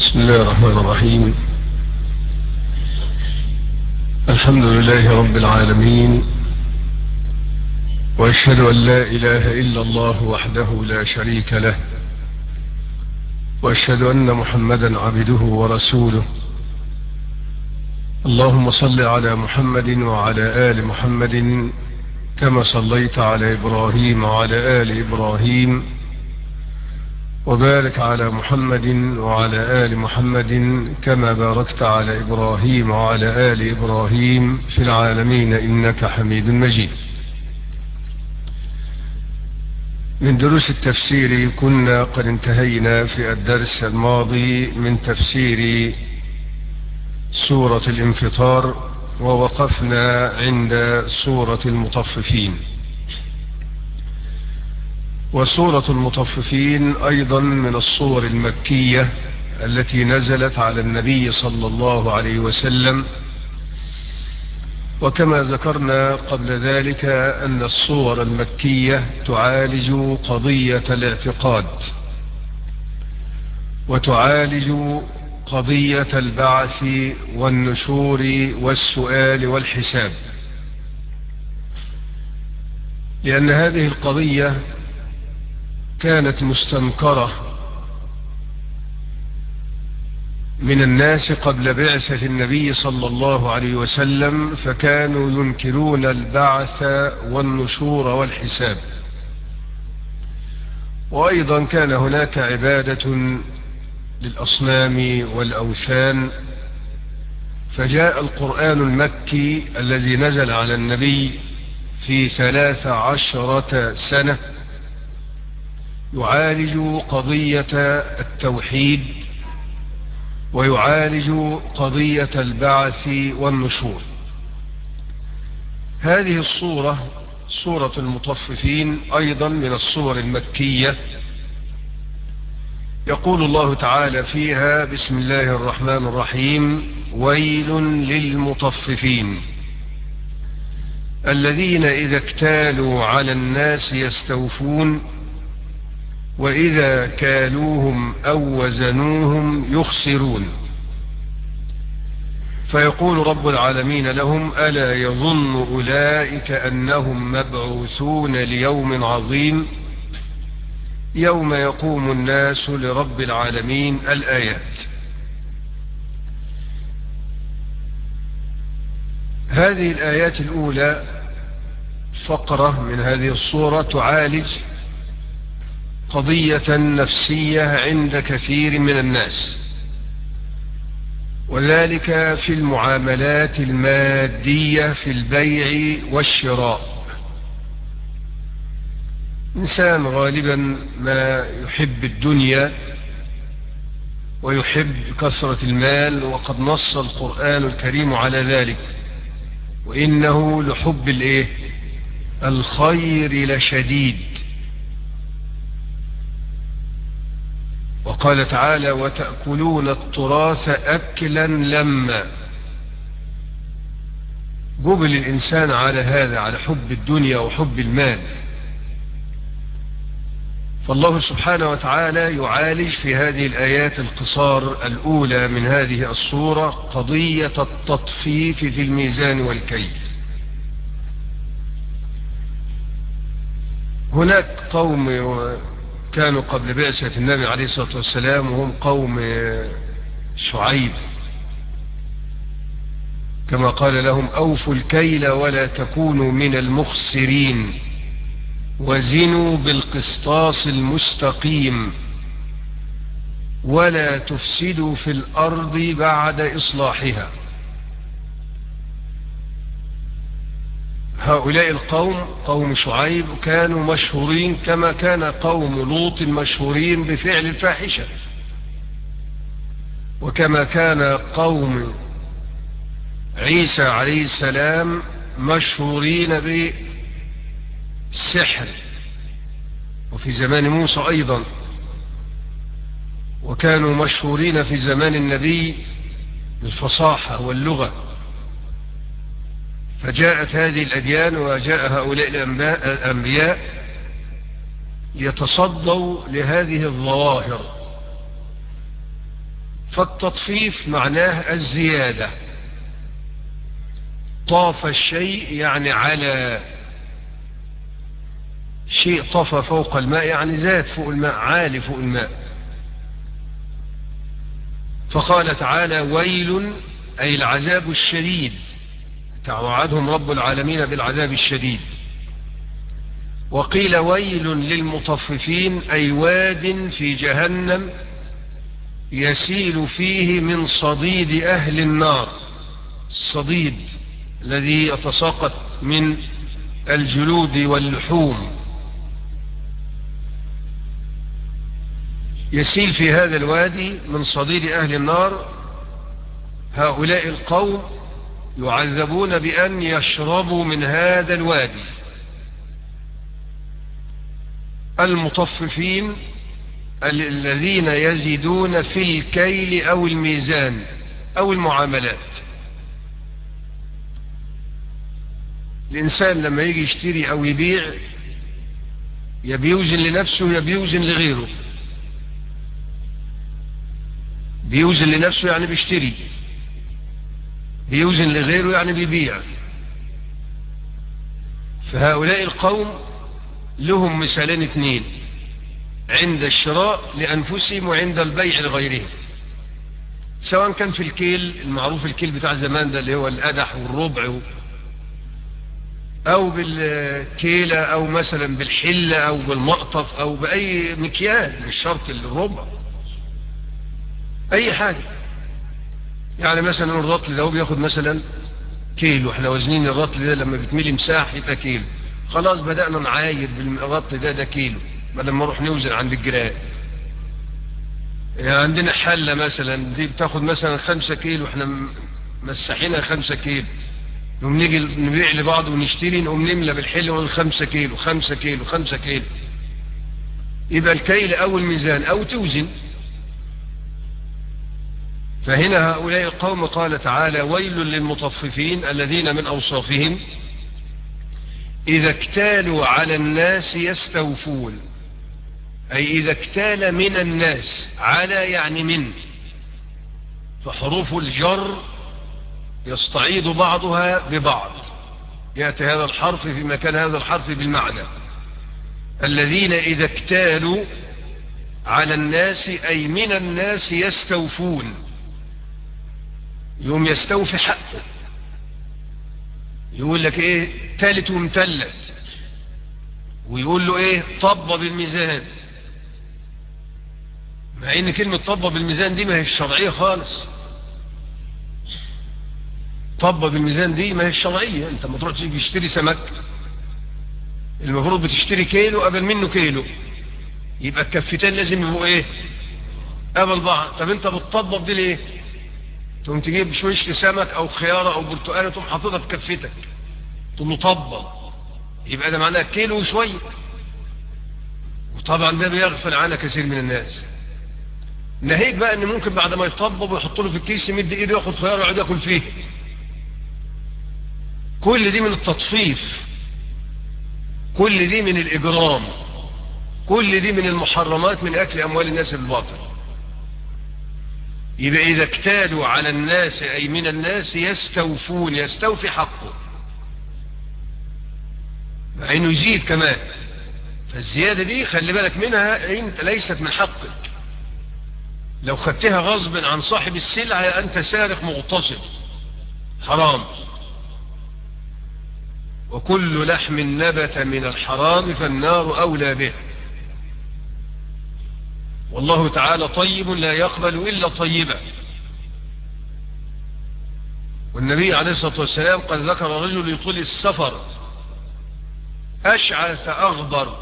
بسم الله الرحمن الرحيم. الحمد لله رب العالمين، وأشهد أن لا إله إلا الله وحده لا شريك له، وأشهد أن محمدا عبده ورسوله. اللهم صل على محمد وعلى آل محمد كما صليت على إبراهيم وعلى آل إبراهيم، وبارك على محمد وعلى آل محمد كما باركت على إبراهيم وعلى آل إبراهيم في العالمين إنك حميد مجيد. من دروس التفسير كنا قد انتهينا في الدرس الماضي من تفسير سورة الانفطار، ووقفنا عند سورة المطففين. وسورة المطففين أيضا من الصور المكية التي نزلت على النبي صلى الله عليه وسلم. وكما ذكرنا قبل ذلك أن الصور المكية تعالج قضية الاعتقاد، وتعالج قضية البعث والنشور والسؤال والحساب، لأن هذه القضية كانت مستنكرة من الناس قبل بعثة النبي صلى الله عليه وسلم، فكانوا ينكرون البعث والنشور والحساب. وأيضا كان هناك عبادة للأصنام والأوثان، فجاء القرآن المكي الذي نزل على النبي في 13 سنة يعالج قضية التوحيد، ويعالج قضية البعث والنشور. هذه الصورة سورة المطففين أيضا من الصور المكية. يقول الله تعالى فيها: بسم الله الرحمن الرحيم: ويل للمطففين الذين إذا اكتالوا على الناس يستوفون وإذا كالوهم أو وزنوهم يخسرون. فيقول رب العالمين لهم: ألا يظن أولئك أنهم مبعوثون ليوم عظيم يوم يقوم الناس لرب العالمين. الآيات. هذه الآيات الأولى فقرة من هذه الصورة تعالج قضية نفسية عند كثير من الناس، وذلك في المعاملات المادية في البيع والشراء. إنسان غالبا ما يحب الدنيا ويحب كثرة المال، وقد نص القرآن الكريم على ذلك: وإنه لحب الخير لشديد. وقال تعالى: وتأكلون التراث أكلا لما. جبل الإنسان على هذا، على حب الدنيا وحب المال. فالله سبحانه وتعالى يعالج في هذه الآيات القصار الأولى من هذه الصورة قضية التطفيف في الميزان والكيل. هناك قوم كانوا قبل بعثة النبي عليه الصلاة والسلام، وهم قوم شعيب، كما قال لهم: أوفوا الكيل ولا تكونوا من المخسرين وزنوا بالقسطاس المستقيم ولا تفسدوا في الأرض بعد إصلاحها. هؤلاء القوم قوم شعيب كانوا مشهورين كما كان قوم لوط مشهورين بفعل الفاحشة، وكما كان قوم عيسى عليه السلام مشهورين بالسحر، وفي زمان موسى أيضا، وكانوا مشهورين في زمان النبي بالفصاحة واللغة. فجاءت هذه الأديان وجاء هؤلاء الأنبياء يتصدوا لهذه الظواهر، فالتطفيف معناه الزيادة. طاف الشيء يعني على شيء، طاف فوق الماء يعني زاد فوق الماء، عالي فوق الماء. فقال تعالى ويل، أي العذاب الشديد، توعدهم رب العالمين بالعذاب الشديد. وقيل ويل للمطففين، أي واد في جهنم يسيل فيه من صديد أهل النار، الصديد الذي يتساقط من الجلود واللحوم، يسيل في هذا الوادي من صديد أهل النار. هؤلاء القوم يعذبون بأن يشربوا من هذا الوادي. المطففين الذين يزيدون في الكيل أو الميزان أو المعاملات. الإنسان لما يجي يشتري أو يبيع، يبيوزن لنفسه يبيوزن لغيره. بيوزن لنفسه يعني بيشتري، بيوزن لغيره يعني بيبيع. فهؤلاء القوم لهم مثالين اثنين، عند الشراء لأنفسهم وعند البيع لغيرهم. سواء كان في الكيل المعروف، الكيل بتاع زمان ده اللي هو القدح والربع، أو بالكيلة، أو مثلا بالحلة، أو بالمقطف، أو بأي مكيال، مش شرط الربع، أي حاجة. يعني مثلا الرطل ده بياخد مثلا كيلو، احنا وزنين الرطل ده لما بتميلي مساح يبقى كيلو. خلاص بدأنا نعايد بالرطل ده كيلو، بدل ما نروح نوزن عند الجيران. يعني عندنا حلة مثلا دي بتاخد مثلا 5 كيلو، احنا مسحينها 5 كيلو، نقوم نيجي نبيع لبعض ونشتري، نقوم نملى بالحل ونقول 5 كيلو 5 كيلو 5 كيلو. يبقى الكيل أو الميزان أو توزن. فهنا هؤلاء القوم قال تعالى ويل للمطففين الذين من أوصافهم إذا اكتالوا على الناس يستوفون، أي إذا اكتال من الناس، على يعني من، فحروف الجر يستعيد بعضها ببعض، يأتي هذا الحرف في مكان هذا الحرف بالمعنى. الذين إذا اكتالوا على الناس أي من الناس يستوفون، يوم يستوفي حقه، يقول لك ايه تالت ومتلت، ويقول له ايه طب بالميزان، مع ان كلمة طب بالميزان دي ما هي الشرعية خالص. طب بالميزان دي ما هي الشرعية. انت ما تروح تيجي تشتري سمك، المفروض بتشتري كيلو قبل منه كيلو، يبقى الكفتين لازم يبقوا ايه قبل بعض. طب انت بتطبب دي ليه؟ تقوم تجيب شويش سمك او خيارة او برتقالة تقوم حاططها في كفتك، تقوم مطبب، يبقى ده معناه كيلو وشوية. وطبعا ده بيغفل عنه كثير من الناس. ناهيك بقى ان ممكن بعد ما يطبب ويحط له في الكيس يمد ايده ياخد خيار ويقعد ياكل فيه. كل دي من التطفيف، كل دي من الاجرام، كل دي من المحرمات، من اكل اموال الناس بالباطل. يبقى اذا اكتالوا على الناس اي من الناس يستوفون، يستوفي حقه، مع انه يزيد كمان. فالزيادة دي خلي بالك منها، انت ليست من حقك. لو خدتها غصب عن صاحب السلعة انت سارق مغتصب، حرام. وكل لحم نبت من الحرام فالنار أولى به. والله تعالى طيب لا يقبل إلا طيبا. والنبي عليه الصلاة والسلام قد ذكر رجل يطيل السفر أشعث أغبر،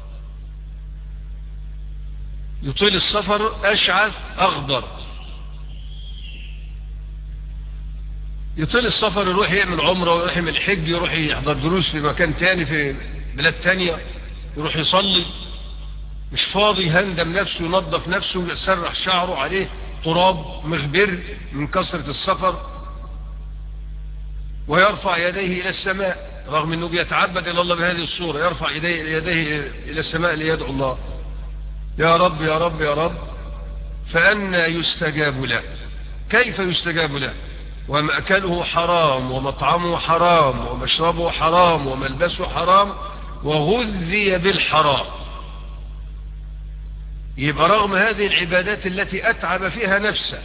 يطيل السفر أشعث أغبر، يطيل السفر، يروح يعمل عمره ويروح يعمل حج، يروح يحضر دروس في مكان تاني في بلاد تانية، يروح يصلي، مش فاضي، يهندم نفسه، ينظف نفسه، يسرح شعره عليه تراب مغبر من كثرة السفر، ويرفع يديه إلى السماء رغم أنه بيتعبد إلى الله بهذه الصورة. يرفع يديه إلى السماء ليدعو الله، يا رب يا رب يا رب. فأنى يستجاب له؟ كيف يستجاب له ومأكله حرام ومطعمه حرام ومشربه حرام وملبسه حرام وغذي بالحرام؟ يبقى رغم هذه العبادات التي أتعب فيها نفسه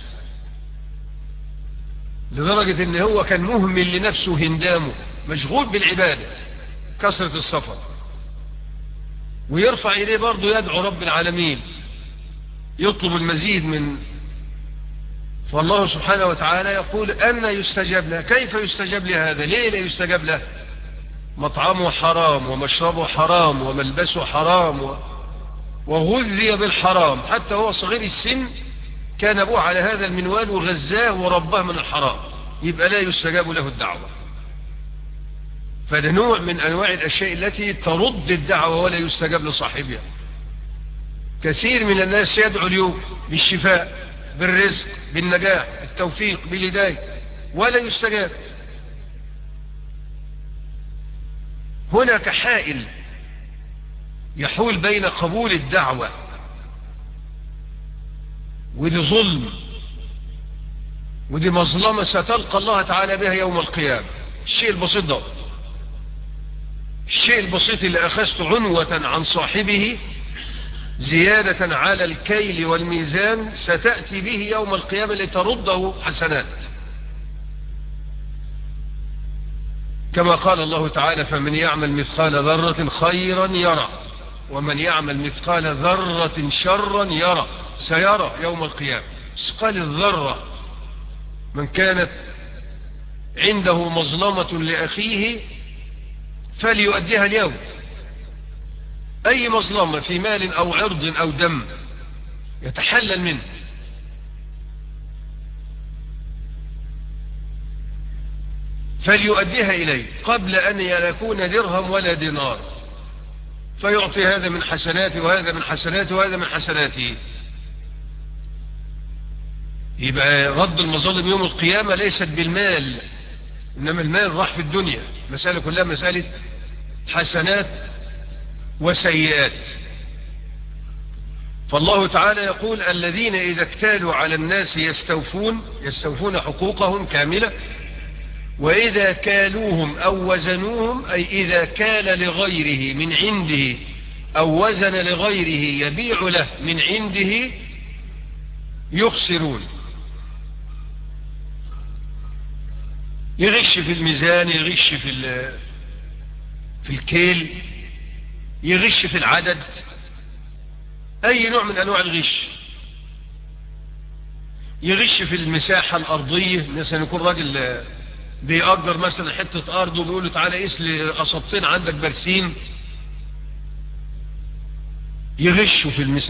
لدرجة ان هو كان مهمل لنفسه هندامه مشغول بالعبادة كثرة السفر ويرفع إليه برضه يدعو رب العالمين يطلب المزيد من، فالله سبحانه وتعالى يقول أن يستجاب له؟ كيف يستجاب له هذا؟ ليه لا يستجاب له؟ مطعمه حرام ومشربه حرام وملبسه حرام وغذي بالحرام، حتى هو صغير السن كان أبوه على هذا المنوال وغزاه ورباه من الحرام، يبقى لا يستجاب له الدعوة. فده نوع من أنواع الأشياء التي ترد الدعوة ولا يستجاب لصاحبها. كثير من الناس يدعو اليوم بالشفاء بالرزق بالنجاح بالتوفيق بالهداية ولا يستجاب. هناك حائل يحول بين قبول الدعوة، ودي ظلم ودي مظلمة ستلقى الله تعالى بها يوم القيامة. الشيء البسيط ده، الشيء البسيط اللي أخذت عنوة عن صاحبه زيادة على الكيل والميزان ستأتي به يوم القيامة لترده حسنات، كما قال الله تعالى: فمن يعمل مثقال ذرة خيرا يرى ومن يعمل مثقال ذرة شرا يرى. سيرى يوم القيامة مثقال الذرة. من كانت عنده مظلمة لأخيه فليؤديها اليوم، أي مظلمة في مال أو عرض أو دم يتحلل منه، فليؤديها إليه قبل أن يكون درهم ولا دينار، فيعطي هذا من حسناته وهذا من حسناته وهذا من حسناته. يبقى رد المظالم يوم القيامة ليست بالمال، إنما المال راح في الدنيا. مسألة كلها مسألة حسنات وسيئات. فالله تعالى يقول: الذين إذا اكتالوا على الناس يستوفون حقوقهم كاملة، وإذا كالوهم أو وزنوهم، أي إذا كال لغيره من عنده أو وزن لغيره يبيع له من عنده يخسرون. يغش في الميزان، يغش في الكيل، يغش في العدد، أي نوع من أنواع الغش. يغش في المساحة الأرضية، مثلا يكون راجل بيأجر مثلا حتة أرض وبيقول له: تعالى قيس لي قصبتين عندك برسيم. يغش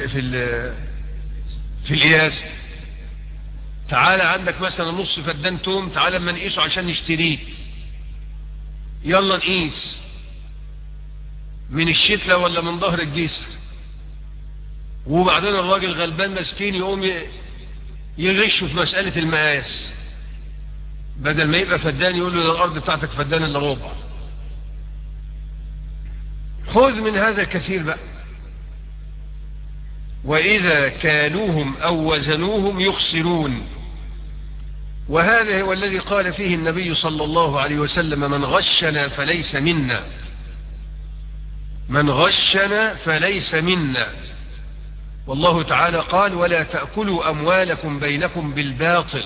في القياس. تعالى عندك مثلا نص فدان توم، تعالى اما نقيسه عشان نشتريه، يلا نقيس من الشتلة ولا من ظهر الجسر. وبعدين الراجل غلبان مسكين يقوم يغشه في مسألة المقاس، بدل ما يبقى فدان يقول له: الأرض بتاعتك فدان إلا ربع. خذ من هذا كثير بقى. وإذا كالوهم أو وزنوهم يخسرون. وهذا هو الذي قال فيه النبي صلى الله عليه وسلم: من غشنا فليس منا، من غشنا فليس منا. والله تعالى قال: ولا تأكلوا أموالكم بينكم بالباطل،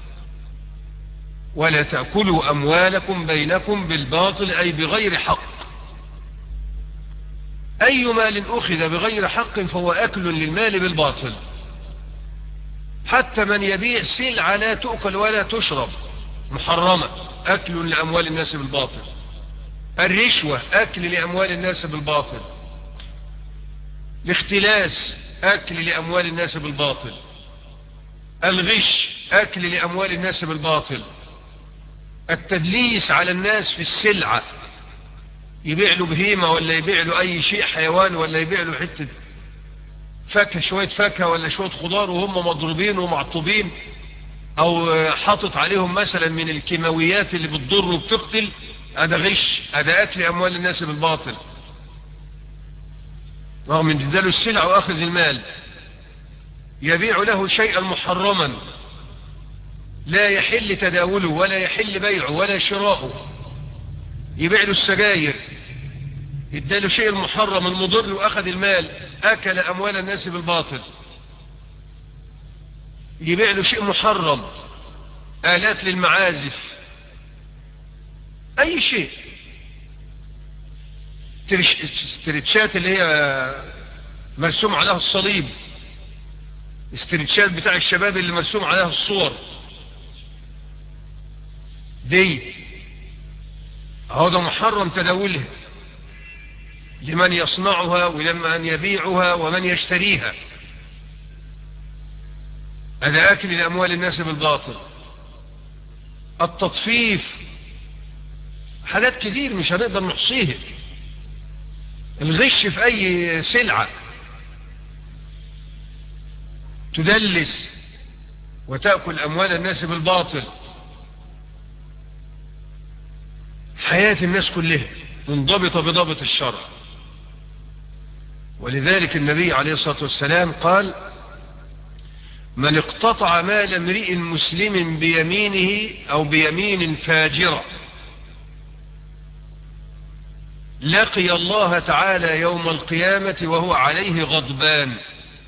ولا تأكلوا أموالكم بينكم بالباطل، أي بغير حق. أي مال أخذ بغير حق فهو أكل للمال بالباطل. حتى من يبيع سلعة لا تؤكل ولا تشرب محرمة، أكل لأموال الناس بالباطل. الرشوة أكل لأموال الناس بالباطل. الاختلاس أكل لأموال الناس بالباطل. الغش أكل لأموال الناس بالباطل. التدليس على الناس في السلعة، يبيع له بهيمة ولا يبيع له أي شيء حيوان ولا يبيع له حتة فاكهة، شوية فاكهة ولا شوية خضار وهم مضروبين ومعطوبين، أو حاطط عليهم مثلا من الكيماويات اللي بتضر وبتقتل، هذا غش، هذا أكل أموال الناس بالباطل، رغم ان اداله السلع واخذ المال. يبيع له شيئا محرما لا يحل تداوله ولا يحل بيعه ولا شراؤه، يبيع له السجاير، اداله شيء المحرم المضر واخذ المال، اكل اموال الناس بالباطل. يبيع له شيء محرم، آلات للمعازف، اي شيء، استرتشات اللي هي مرسوم عليها الصليب، استرتشات بتاع الشباب اللي مرسوم عليها الصور دي، هذا محرم تداولها لمن يصنعها ولمن يبيعها ومن يشتريها. هذا أكل لأموال الناس بالباطل. التطفيف، حاجات كتير مش هنقدر نحصيها. الغش في أي سلعة، تدلس وتأكل أموال الناس بالباطل. حياة الناس كلها منضبطة بضابط الشرع. ولذلك النبي عليه الصلاة والسلام قال: من اقتطع مال امرئ مسلم بيمينه أو بيمين فاجرة لقي الله تعالى يوم القيامة وهو عليه غضبان.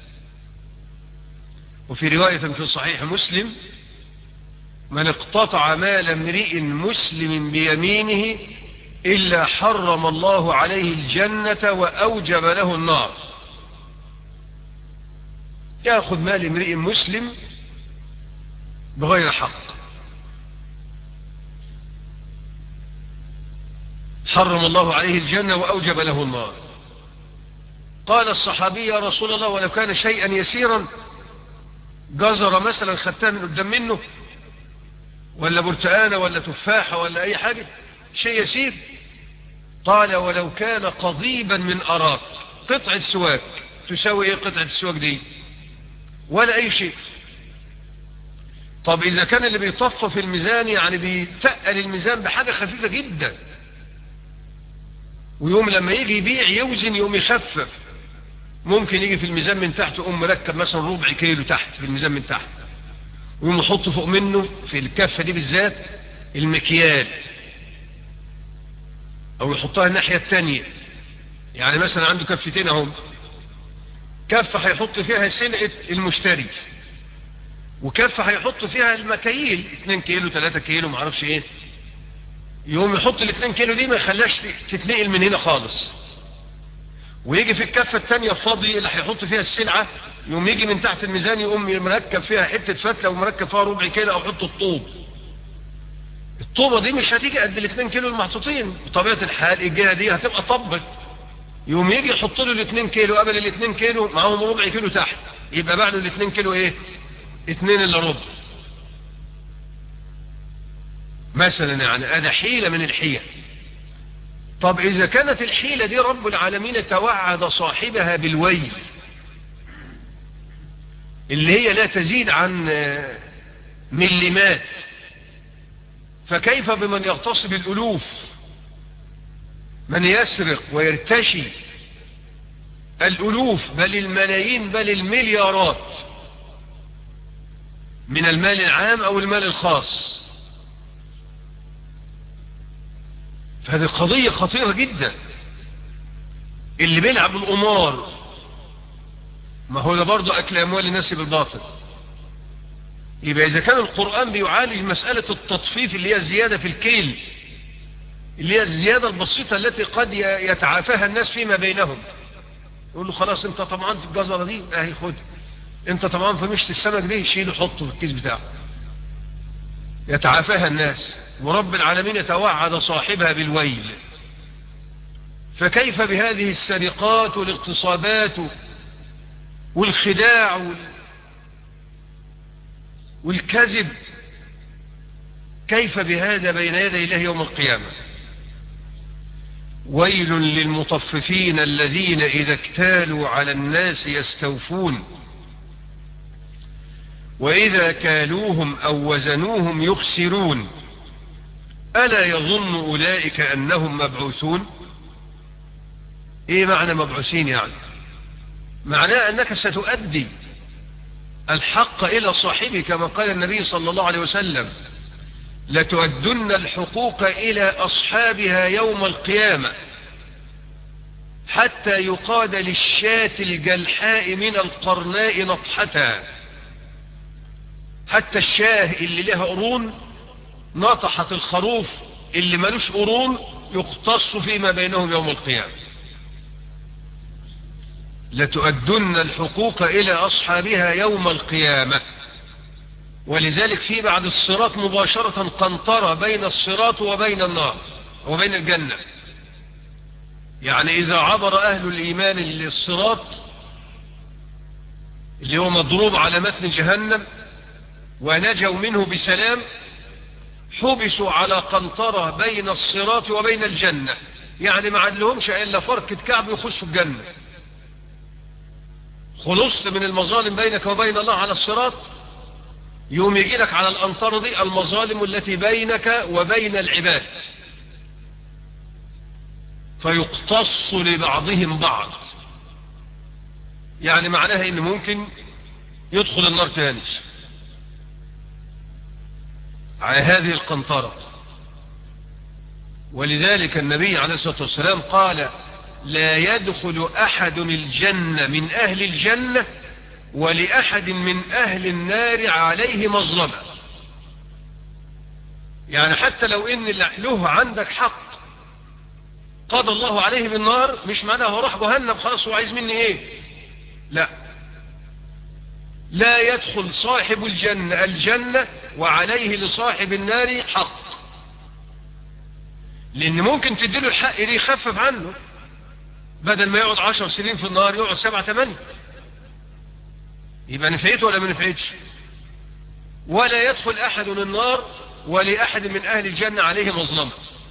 وفي رواية في صحيح مسلم: من اقتطع مال امرئ مسلم بيمينه إلا حرم الله عليه الجنة وأوجب له النار. يأخذ مال امرئ مسلم بغير حق، حرم الله عليه الجنة وأوجب له النار. قال الصحابي: يا رسول الله، ولو كان شيئا يسيرا، جزر مثلا خدتها من قدام منه، ولا برتقانة ولا تفاحة ولا أي حاجة، شيء يسير. قال: ولو كان قضيبا من أراك، قطعة سواك، تساوي ايه قطعة السواك دي؟ ولا أي شيء. طب إذا كان اللي بيطفف الميزان يعني بيتقل الميزان بحاجة خفيفة جدا، ويوم لما يجي يبيع يوزن يوم يخفف، ممكن يجي في الميزان من تحت يقوم مركب مثلا ربع كيلو تحت في الميزان من تحت، ويقوم يحط فوق منه في الكفة دي بالذات المكيال، او يحطها الناحية التانية. يعني مثلا عنده كفتين اهم، كفة هيحط فيها سلعة المشتري، وكفة هيحط فيها المكاييل 2 كيلو 3 كيلو معرفش ايه. يقوم يحط ال2 كيلو دي ما يخليهاش تتنقل من هنا خالص، ويجي في الكفة التانية فاضي اللي هيحط فيها السلعة، يقوم يجي من تحت الميزان يقوم مركب فيها حتة فتلة ومركب فيها ربع كيلو او يحط الطوب. الطوبة دي مش هتيجي قد ال2 كيلو المحطوطين، بطبيعة الحال الجهة دي هتبقى طبق. يقوم يجي يحط له ال2 كيلو، قبل ال2 كيلو معاهم ربع كيلو تحت، يبقى بعد ال2 كيلو ايه؟ 2 الا ربع مثلا. يعني هذا حيلة من الحيل. طب إذا كانت الحيلة دي رب العالمين توعد صاحبها بالويل اللي هي لا تزيد عن مليمات، فكيف بمن يغتصب الألوف، من يسرق ويرتشي الألوف بل الملايين بل المليارات من المال العام أو المال الخاص؟ فهذه قضية خطيرة جدا. اللي بيلعب القمار، ما هو ده برضه أكل أموال الناس بالباطل. يبقى إذا كان القرآن بيعالج مسألة التطفيف اللي هي الزيادة في الكيل، اللي هي الزيادة البسيطة التي قد يتعافاها الناس فيما بينهم، يقول له خلاص انت طمعان في الجزرة دي اهي خد، انت طمعان في مشت السمك دي شيله حطه في الكيس بتاعه، يتعافاها الناس. ورب العالمين يتوعد صاحبها بالويل. فكيف بهذه السرقات والاغتصابات والخداع والكذب؟ كيف بهذا بين يدي الله يوم القيامة؟ ويل للمطففين الذين إذا اكتالوا على الناس يستوفون وإذا كالوهم أو وزنوهم يخسرون ألا يظن أولئك أنهم مبعوثون؟ إيه معنى مبعوثين؟ يعني معناه أنك ستؤدي الحق إلى صاحبه كما قال النبي صلى الله عليه وسلم: لتؤدن الحقوق إلى أصحابها يوم القيامة حتى يقاد للشاة الجلحاء من القرناء نطحتها. حتى الشاه اللي لها قرون نطحت الخروف اللي ملوش قرون يختص فيما بينهم يوم القيامة. لتؤدن الحقوق إلى أصحابها يوم القيامة. ولذلك في بعد الصراط مباشرة قنطرة بين الصراط وبين النار وبين الجنة. يعني إذا عبر أهل الإيمان الصراط اللي هو مضروب على متن جهنم ونجوا منه بسلام، حبسوا على قنطرة بين الصراط وبين الجنة، يعني ما عدلهمش إلا فركة كعب يخشوا الجنة. خلصت من المظالم بينك وبين الله على الصراط، يوم يجي لك على القنطرة دي المظالم التي بينك وبين العباد، فيقتص لبعضهم بعض. يعني معناها ان ممكن يدخل النار تاني على هذه القنطرة. ولذلك النبي عليه الصلاة والسلام قال: لا يدخل أحد الجنة من أهل الجنة ولأحد من أهل النار عليه مظلمة. يعني حتى لو إن له عندك حق قضى الله عليه بالنار، مش معناه هو راح جهنم خلاص هو عايز مني ايه. لا، لا يدخل صاحب الجنة وعليه لصاحب النار حق، لأن ممكن تديله الحق دي يخفف عنه، بدل ما يقعد 10 سنين في النار يقعد 7 8، يبقى نفعته ولا ما نفعتش؟ ولا يدخل أحد النار ولأحد من أهل الجنة عليه مظلمة،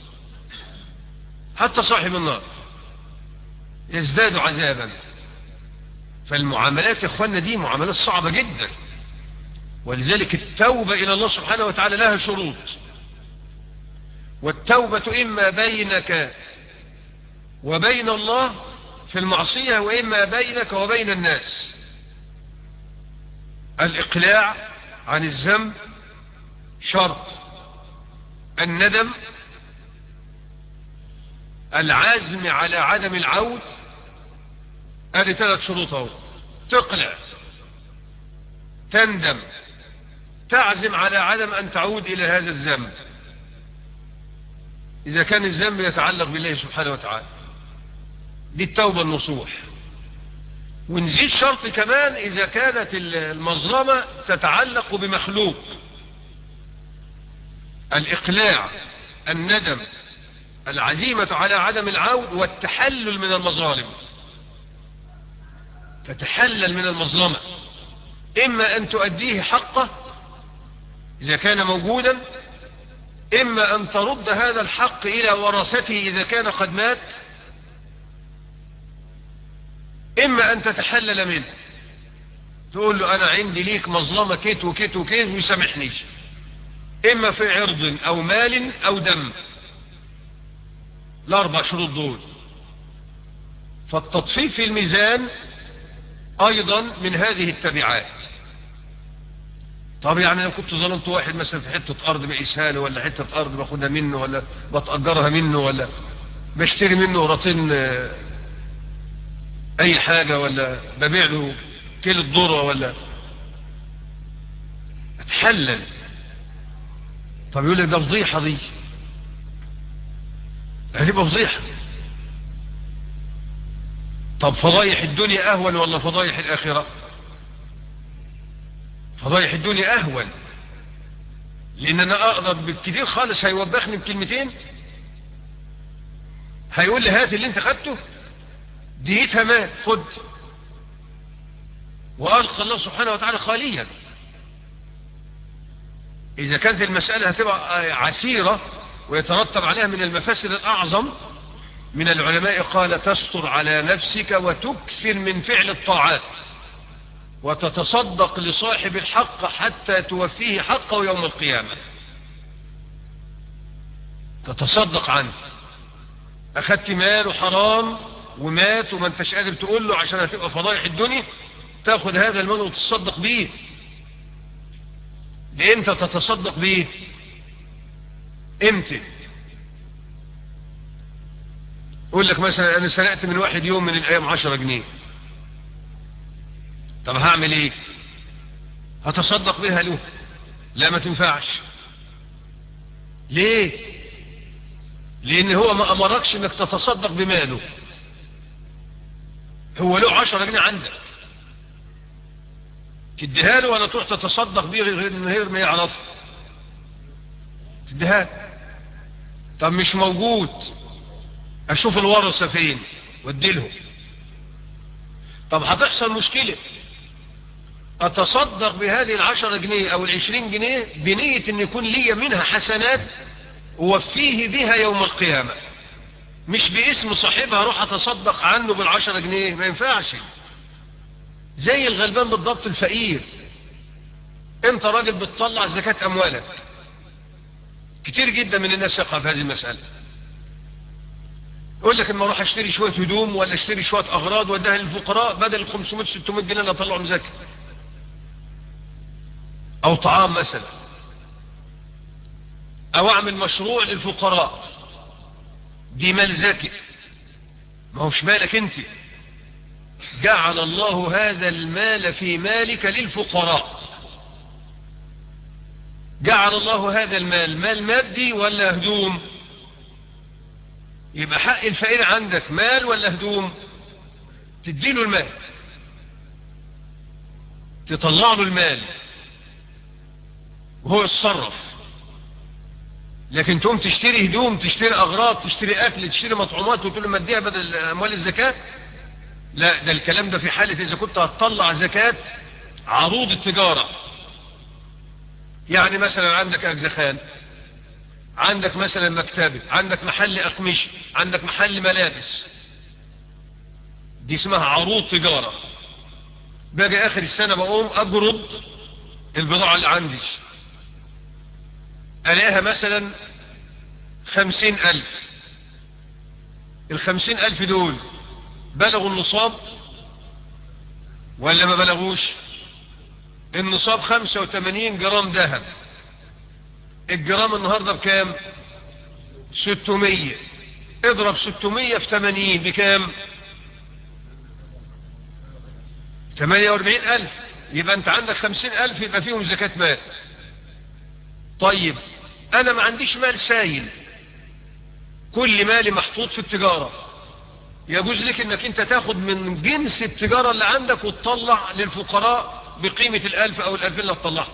حتى صاحب النار يزداد عذابا. فالمعاملات يا اخوانا دي معاملات صعبة جدا، ولذلك التوبة إلى الله سبحانه وتعالى لها شروط. والتوبة إما بينك وبين الله في المعصية، وإما بينك وبين الناس. الإقلاع عن الذنب شرط، الندم، العزم على عدم العود، هذه 3 شروط اهو. تقلع، تندم، تعزم على عدم أن تعود إلى هذا الذنب إذا كان الذنب يتعلق بالله سبحانه وتعالى. دي التوبة النصوح. ونزيد شرط كمان إذا كانت المظلمة تتعلق بمخلوق: الإقلاع، الندم، العزيمة على عدم العود، والتحلل من المظالم. تتحلل من المظلمة، إما أن تؤديه حقه إذا كان موجودا، إما أن ترد هذا الحق إلى ورثته إذا كان قد مات، إما أن تتحلل منه، تقول له أنا عندي ليك مظلمة كيت وكيت وكيت ويسامحني، إما في عرض أو مال أو دم. ال4 شروط دول. فالتطفيف في الميزان أيضا من هذه التبعات. طب يعني أنا كنت ظلمت واحد مثلا في حتة أرض بقيسها له، ولا حتة أرض باخدها منه، ولا بتأجرها منه، ولا بشتري منه قراطين أي حاجة، ولا ببيع له كيلو ذرة، ولا أتحلل. طب يقول لك ده فضيحة، دي هتبقى فضيحة. طب فضايح الدنيا أهون ولا فضايح الآخرة؟ فضايح الدنيا أهون، لأن أنا أقدر بالكثير خالص هيوبخني بكلمتين، هيقول لي هات اللي انت خدته ديتها مات خد، وألقى الله سبحانه وتعالى خاليا. إذا كانت المسألة هتبقى عسيرة ويترتب عليها من المفاسد الأعظم، من العلماء قال: تستر على نفسك وتكثر من فعل الطاعات، وتتصدق لصاحب الحق حتى توفيه حقه يوم القيامة. تتصدق عنه، أخذت ماله حرام ومات وما انتش قادر تقول له عشان هتبقى فضايح الدنيا، تاخذ هذا المال وتتصدق بيه لإمتى تتصدق بيه؟ إمتى؟ يقول لك مثلا أنا سرقت من واحد يوم من الأيام 10 جنيه. طب هعمل إيه؟ هتصدق بها له؟ لا، ما تنفعش. ليه؟ لأن هو ما أمركش إنك تتصدق بماله. هو له 10 جنيه عندك، تديها له ولا تروح تتصدق بيه غير ما يعرف؟ تديها له. طب مش موجود، اشوف الورثة فين واديلهم. طب هتحصل مشكلة، اتصدق بهذه 10 جنيه او 20 جنيه بنية ان يكون لي منها حسنات ووفيه بها يوم القيامة، مش باسم صاحبها اروح اتصدق عنه بال10 جنيه. ما ينفعش. زي الغلبان بالضبط، الفقير. انت راجل بتطلع زكاة اموالك، كتير جدا من الناس يقع في هذه المسألة. يقول لك اما اروح اشتري شوية هدوم ولا اشتري شوية اغراض واديها للفقراء بدل ال 500 600 جنيه اللي اطلعهم زكاة، او طعام مثلا، او اعمل مشروع للفقراء. دي مال زكي، ما هوش مالك انت. جعل الله هذا المال في مالك للفقراء. جعل الله هذا المال مال مادي ولا هدوم؟ يبقى حق الفقير عندك مال ولا هدوم؟ تديله المال، تطلع له المال وهو يتصرف. لكن تقوم تشتري هدوم، تشتري اغراض، تشتري اكل، تشتري مطعومات وتقول له مديها بدل اموال الزكاة؟ لا، ده الكلام ده في حالة اذا كنت هتطلع زكاة عروض التجارة. يعني مثلا عندك اجزخان، عندك مثلا مكتبة، عندك محل اقمشة، عندك محل ملابس، دي اسمها عروض تجارة. باجي اخر السنة بقوم اجرد البضاعة اللي عندي، الاقيها مثلا 50,000. 50,000 دول بلغوا النصاب ولا ما بلغوش؟ النصاب 85 جرام ذهب. الجرام النهاردة بكام؟ 600. اضرب 600 في 80 بكام؟ 48,000. يبقى انت عندك 50,000 يبقى فيهم زكاة مال. طيب انا ما عنديش مال سايل، كل مالي محطوط في التجارة. يجوز لك انك انت تاخد من جنس التجارة اللي عندك وتطلع للفقراء بقيمة 1000 او 2000 اللي تطلعها.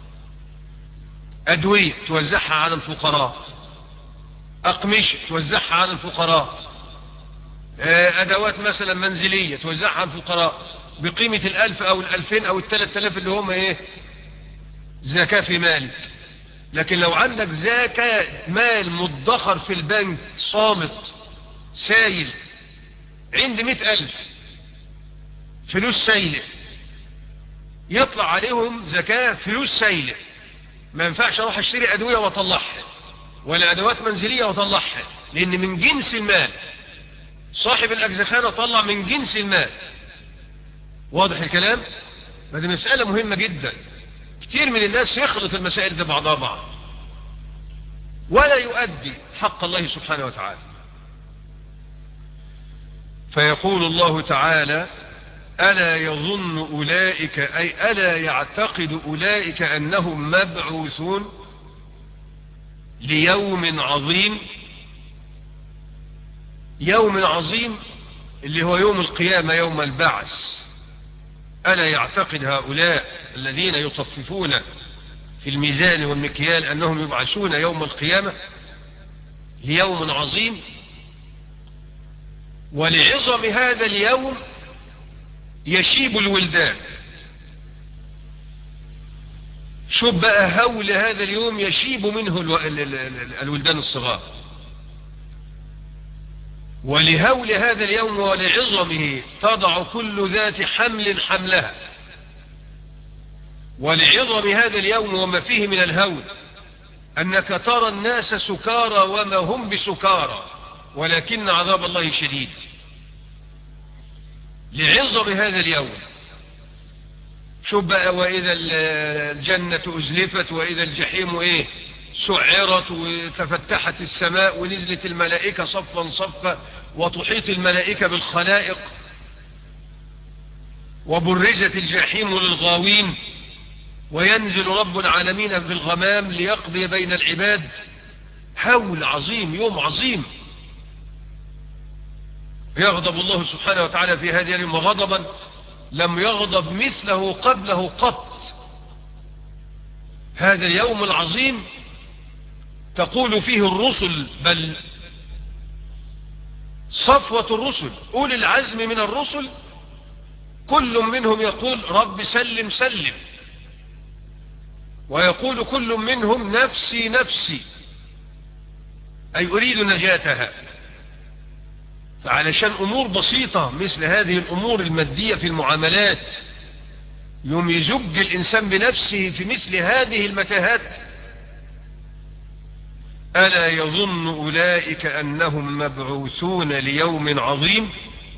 ادوية توزعها على الفقراء، اقمشة توزعها على الفقراء، ادوات مثلا منزلية توزعها على الفقراء بقيمة 1000 او 2000 او 3000 اللي هم ايه؟ زكاة في مالك. لكن لو عندك زكاة مال مدخر في البنك صامت سايل، عندي 100,000 فلوس سايلة، يطلع عليهم زكاة فلوس سايلة. ما ينفعش اروح اشتري ادوية واطلعها ولا ادوات منزلية واطلعها، لان من جنس المال. صاحب الاجزخانة طلع من جنس المال. واضح الكلام؟ هذه مسألة مهمة جدا. كتير من الناس يخلط المسائل دي بعضها بعض ولا يؤدي حق الله سبحانه وتعالى. فيقول الله تعالى: ألا يظن أولئك، أي ألا يعتقد أولئك أنهم مبعوثون ليوم عظيم. يوم عظيم اللي هو يوم القيامة، يوم البعث. ألا يعتقد هؤلاء الذين يطففون في الميزان والمكيال أنهم يبعثون يوم القيامة ليوم عظيم؟ ولعظم هذا اليوم يشيب الولدان. شوف بقى هول هذا اليوم يشيب منه الولدان الصغار. ولهول هذا اليوم ولعظمه تضع كل ذات حمل حملها. ولعظم هذا اليوم وما فيه من الهول أنك ترى الناس سكارى وما هم بسكارى ولكن عذاب الله شديد. لعظم هذا اليوم. شوف بقى، وإذا الجنة أزلفت وإذا الجحيم إيه سعرت، وتفتحت السماء ونزلت الملائكة صفا صفا، وتحيط الملائكة بالخلائق، وبرزت الجحيم للغاوين، وينزل رب العالمين بالغمام ليقضي بين العباد. هول عظيم، يوم عظيم. يغضب الله سبحانه وتعالى في هذا اليوم غضبا لم يغضب مثله قبله قط. هذا اليوم العظيم تقول فيه الرسل، بل صفوة الرسل أولي العزم من الرسل، كل منهم يقول رب سلم سلم، ويقول كل منهم نفسي نفسي، أي أريد نجاتها. فعلشان أمور بسيطة مثل هذه الأمور المادية في المعاملات يوم يزج الإنسان بنفسه في مثل هذه المتاهات. ألا يظن أولئك أنهم مبعوثون ليوم عظيم؟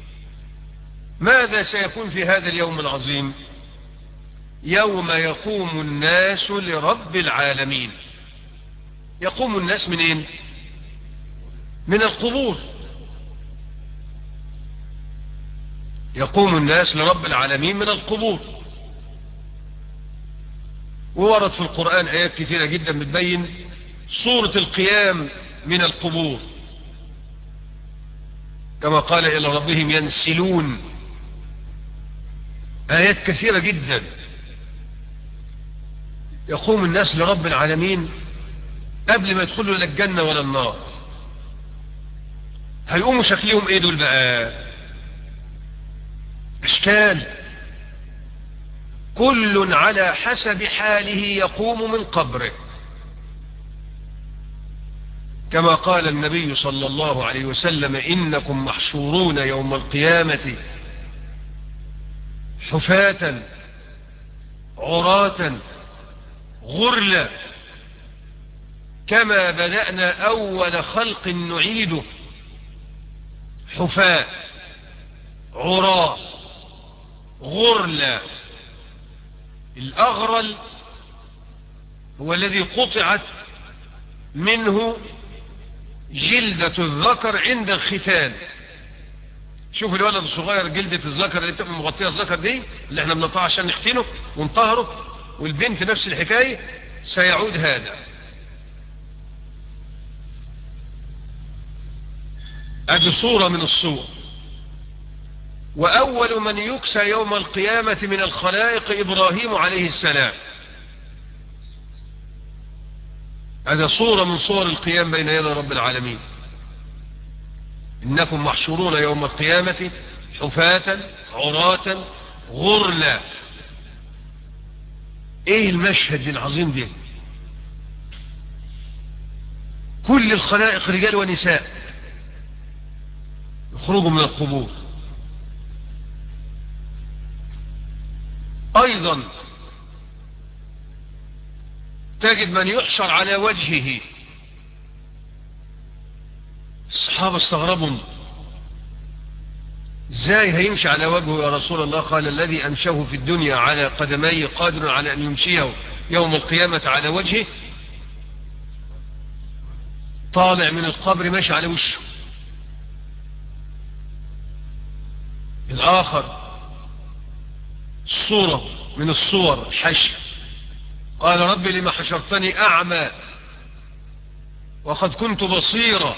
ماذا سيكون في هذا اليوم العظيم؟ يوم يقوم الناس لرب العالمين. يقوم الناس منين؟ من القبور. يقوم الناس لرب العالمين من القبور. وورد في القرآن آيات كثيرة جدا بتبين صورة القيام من القبور، كما قال إلى ربهم ينسلون. آيات كثيرة جدا. يقوم الناس لرب العالمين قبل ما يدخلوا لا الجنة ولا النار. هيقوموا شكلهم ايه دول بقى؟ اشكال، كل على حسب حاله يقوم من قبره، كما قال النبي صلى الله عليه وسلم إنكم محشورون يوم القيامة حفاة عراة غرلا كما بدأنا أول خلق نعيده. حفاة عراة غرلا. الأغرل هو الذي قطعت منه جلدة الذكر عند الختان. شوف الولد الصغير جلدة الذكر اللي بتبقى مغطية الذكر دي اللي احنا بنقطعها عشان نختنه ونطهره، والبنت نفس الحكاية. سيعود هذا. ادي صورة من الصور. وأول من يكسى يوم القيامة من الخلائق إبراهيم عليه السلام. هذا صورة من صور القيام بين يدي رب العالمين. إنكم محشورون يوم القيامة حفاة عراة غرلا. ايه المشهد العظيم ده؟ كل الخلائق رجال ونساء يخرجوا من القبور. ايضا تجد من يحشر على وجهه. الصحابة استغربوا، ازاي هيمشي على وجهه يا رسول الله؟ قال الذي أمشه في الدنيا على قدميه قادر على أن يمشيه يوم القيامة على وجهه. طالع من القبر ماشي على وشه. الآخر صورة من الصور الحشر. قال رب لما حشرتني أعمى وقد كنت بصيرا.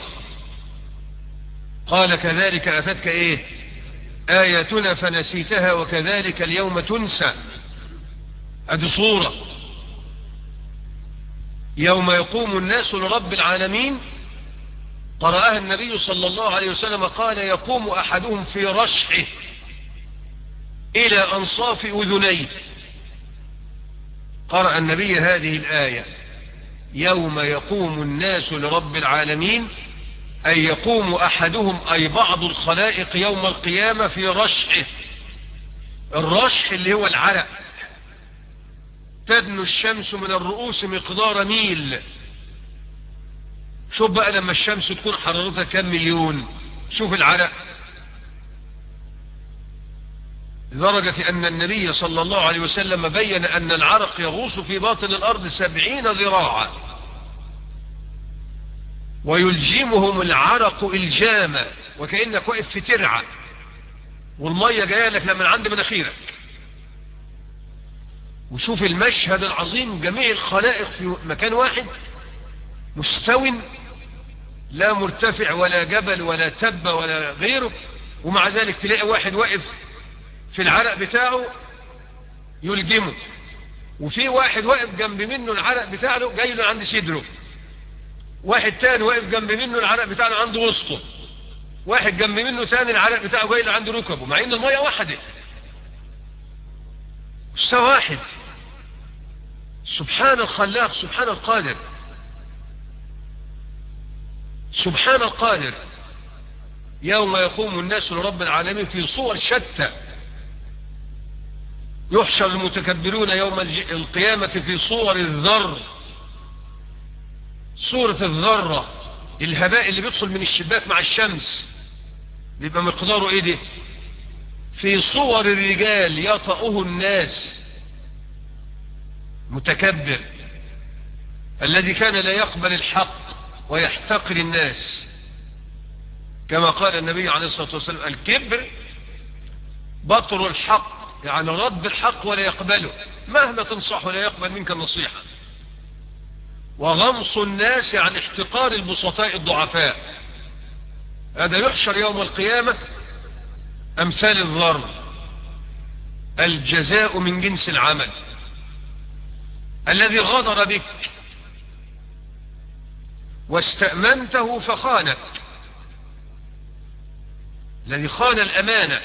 قال كذلك أتتك إيه آياتنا فنسيتها وكذلك اليوم تنسى. هذه صورة. يوم يقوم الناس لرب العالمين قرأها النبي صلى الله عليه وسلم قال يقوم أحدهم في رشحه إلى أنصاف أذنيه. قرأ النبي هذه الآية يوم يقوم الناس لرب العالمين، أي يقوم أحدهم أي بعض الخلائق يوم القيامة في رشحه. الرشح اللي هو العرق. تدنو الشمس من الرؤوس مقدار ميل. شوف بقى لما الشمس تكون حرارتها كم مليون، شوف العرق. لدرجة أن النبي صلى الله عليه وسلم بين أن العرق يغوص في باطن الأرض 70 ذراعا، ويلجمهم العرق إلجاما، وكأنك واقف في ترعة والمية جاية لك من عند مناخيرك. وشوف المشهد العظيم، جميع الخلائق في مكان واحد مستو، لا مرتفع ولا جبل ولا تبة ولا غيره، ومع ذلك تلاقي واحد واقف في العرق بتاعه يلجمه، وفي واحد واقف جنب منه العرق بتاعه جاي له عند صدره، واحد تاني واقف جنب منه العرق بتاعه عند وسطه، واحد جنب منه تاني العرق بتاعه جاي له عند ركبه، مع ان المية واحدة، مستوى واحد. سبحان الخلاق، سبحان القادر، سبحان القادر. يوم يقوم الناس لرب العالمين في صور شتى، يحشر المتكبرون يوم القيامة في صور الذر، صورة الذرة، الهباء اللي بيدخل من الشباك مع الشمس بيبقى مقداره ايه ده، في صور الرجال يطأه الناس، متكبر الذي كان لا يقبل الحق ويحتقر الناس، كما قال النبي عليه الصلاة والسلام: الكبر بطر الحق، يعني رد الحق ولا يقبله، مهما تنصحه لا يقبل منك النصيحة. وغمص الناس، يعني احتقار البسطاء الضعفاء. هذا يحشر يوم القيامة أمثال الذر، الجزاء من جنس العمل. الذي غدر بك واستأمنته فخانك، الذي خان الأمانة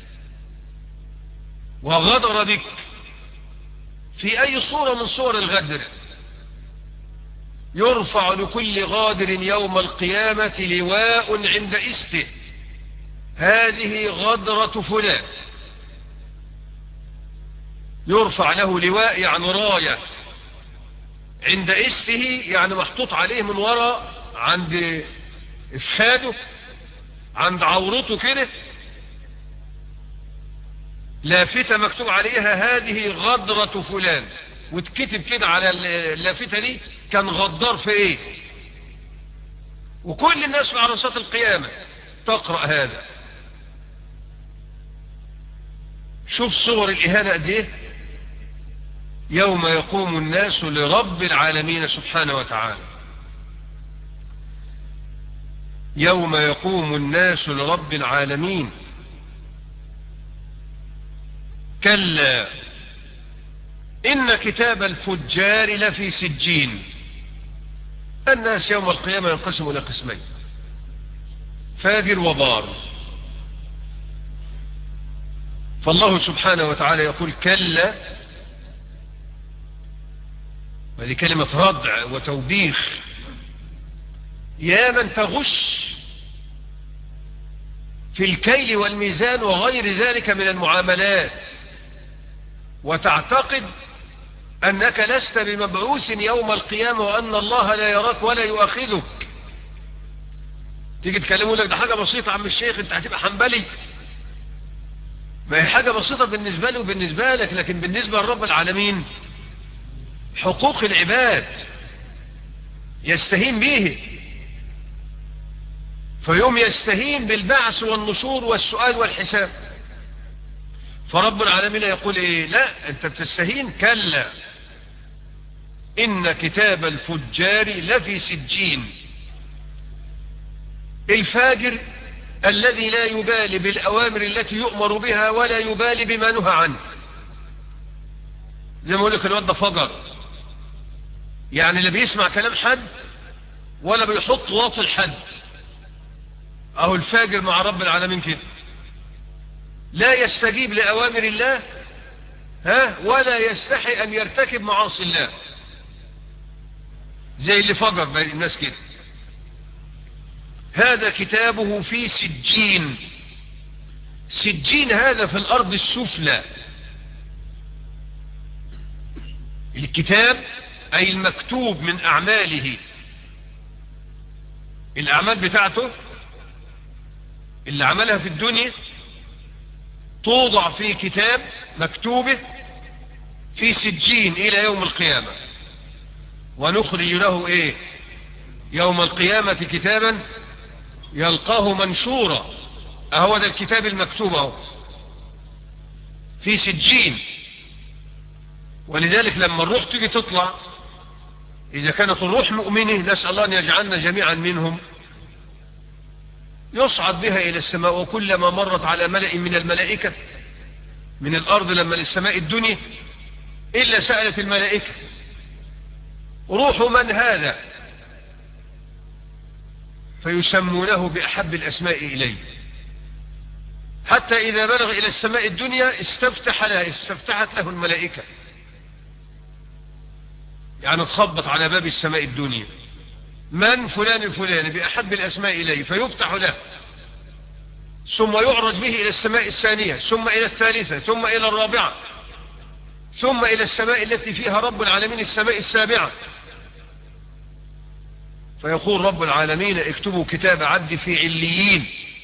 وغدر بك في أي صورة من صور الغدر، يرفع لكل غادر يوم القيامة لواء عند استه، هذه غدرة فلان. يرفع له لواء يعني راية، عند استه يعني محطوط عليه من وراء عند افخاده، عند عورته كده، لافتة مكتوب عليها هذه غدرة فلان، وتكتب كده على اللافتة دي كان غدار في ايه. وكل الناس في عرصات القيامة تقرأ هذا. شوف صور الإهانة قد ايه. يوم يقوم الناس لرب العالمين سبحانه وتعالى، يوم يقوم الناس لرب العالمين. كلا إن كتاب الفجار لفي سجين. الناس يوم القيامة ينقسموا إلى قسمين: فاجر وبار. فالله سبحانه وتعالى يقول كلا، وهذه كلمة ردع وتوبيخ، يا من تغش في الكيل والميزان وغير ذلك من المعاملات، وتعتقد أنك لست بمبعوث يوم القيامة وأن الله لا يراك ولا يؤاخذك. تيجي تكلموا لك ده حاجة بسيطة عم الشيخ، انت هتبقى حنبلي. ما هي حاجة بسيطة بالنسبة له وبالنسبة لك، لكن بالنسبة لرب العالمين حقوق العباد يستهين به، فيوم يستهين بالبعث والنشور والسؤال والحساب. فرب العالمين يقول ايه؟ لا، انت بتستهين. كلا إن كتاب الفجار لفي سجين. الفاجر الذي لا يبالي بالأوامر التي يؤمر بها ولا يبالي بما نهى عنه. زي ما اقول لك الواد ده فجر، يعني لا بيسمع كلام حد ولا بيحط واطي لحد. اهو الفاجر مع رب العالمين كده، لا يستجيب لأوامر الله ولا يستحي أن يرتكب معاصي الله، زي اللي فجر بين الناس كده. هذا كتابه في سجين. سجين هذا في الأرض السفلى. الكتاب أي المكتوب من أعماله، الأعمال بتاعته اللي عملها في الدنيا توضع في كتاب مكتوبة في سجين إلى يوم القيامة، ونخرج له إيه يوم القيامة كتابا يلقاه منشورا. أهو ده الكتاب المكتوب أهو في سجين. ولذلك لما الروح تيجي تطلع، إذا كانت الروح مؤمنة، نسأل الله أن يجعلنا جميعا منهم، يصعد بها إلى السماء. وكلما مرت على ملأ من الملائكة من الأرض لما للسماء الدنيا إلا سألت الملائكة روح من هذا، فيسمونه بأحب الأسماء إليه، حتى إذا بلغ إلى السماء الدنيا استفتحت له الملائكة، يعني تخبط على باب السماء الدنيا، من فلان الفلاني بأحب الأسماء إليه، فيفتح له، ثم يعرج به إلى السماء الثانية، ثم إلى الثالثة، ثم إلى الرابعة، ثم إلى السماء التي فيها رب العالمين، السماء السابعة. فيقول رب العالمين اكتبوا كتاب عبدي في عليين.